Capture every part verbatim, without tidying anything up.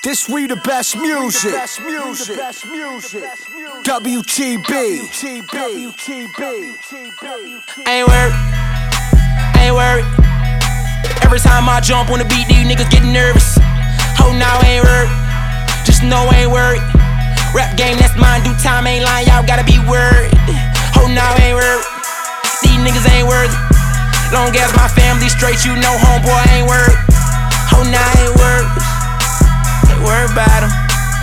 This we the best music. W T B. Ain't worried, ain't worried. Every time I jump on the beat, these niggas get nervous. Oh, now ain't worried, just know ain't worried. Rap game, that's mine, do time, ain't lying, y'all gotta be worried. Oh, now ain't worried, these niggas ain't worthy. Long as my family straight, you know homeboy ain't worried. Oh, now ain't worried, ain't worried about him.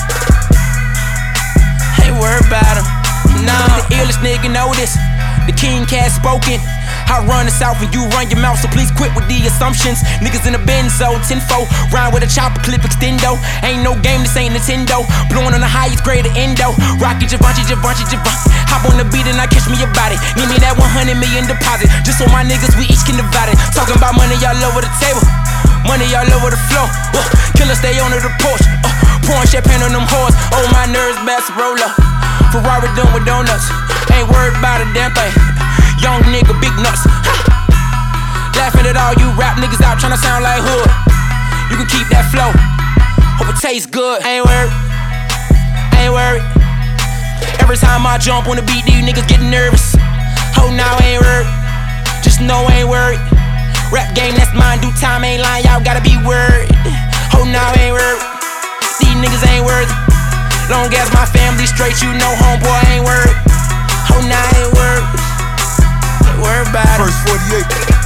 Ain't worried about him. Nah, the illest nigga know this. The king cat spoken. I run the south and you run your mouth, so please quit with the assumptions. Niggas in a benzo, ten-four, round with a chopper clip extendo. Ain't no game, this ain't Nintendo. Blowing on the highest grade of endo. Rocky Givenchy, Givenchy, Givenchy. Hop on the beat and I catch me a body. Give me that one hundred million deposit, just so my niggas we each can divide it. Talking about money all over the table, money all over the floor. uh, Killer stay under the porch, uh, pouring champagne on them whores. Oh, my nerves, best roller. Ferrari done with donuts, ain't worried about a damn thing. Young nigga, big nuts. Laughing at all you rap niggas out tryna sound like hood. You can keep that flow, hope it tastes good. Ain't worried, ain't worried. Every time I jump on the beat, these niggas get nervous. Oh, now ain't worried, just know ain't worried. Rap game, that's mine, do time, ain't lying, y'all gotta be worried. Oh, now ain't worried, these niggas ain't worthy. Long as my family straight, you know homeboy ain't worried. Oh, now ain't worried, ain't worried about it. First forty-eight.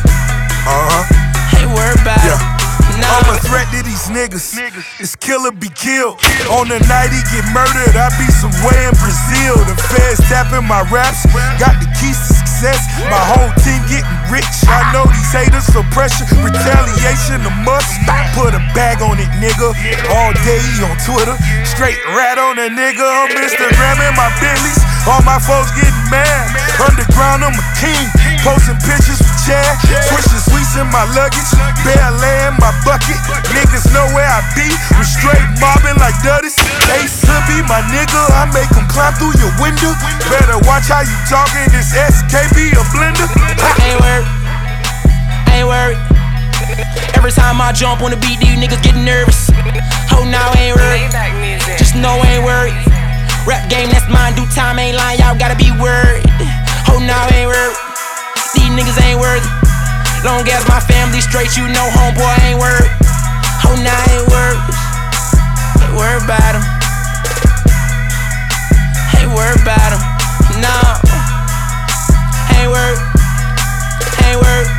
Uh-huh. Ain't worried about yeah. it. Nah. I'm a threat to these niggas. It's killer be killed. On the night he get murdered, I be somewhere in Brazil. The feds tapping my raps, got the keys to success. My whole team getting rich. I know these haters, so pressure, retaliation a must. Put a bag on it, nigga. All day on Twitter, straight rat on a nigga. On Instagram and my Bentleys, all my folks getting mad. Underground, I'm a king. Posting pictures with Chad, swishing sweets in my luggage, bare land my bucket. Niggas know where I be, we straight mobbing like Duddies. Ace be my nigga, I make them climb through your window. Better watch how you talking, this S K B a blender. Ain't worried, ain't worried. Every time I jump on the beat, these niggas get nervous. Oh, now ain't worried, just know ain't worried. Rap game, that's mine, do time, ain't lying, y'all gotta be worried. Oh, now ain't worried, these niggas ain't worthy. Long as my family straight, you know homeboy ain't worried. Oh, now ain't worried, ain't worried about him. Ain't worried about him, nah. Ain't worried, ain't worried.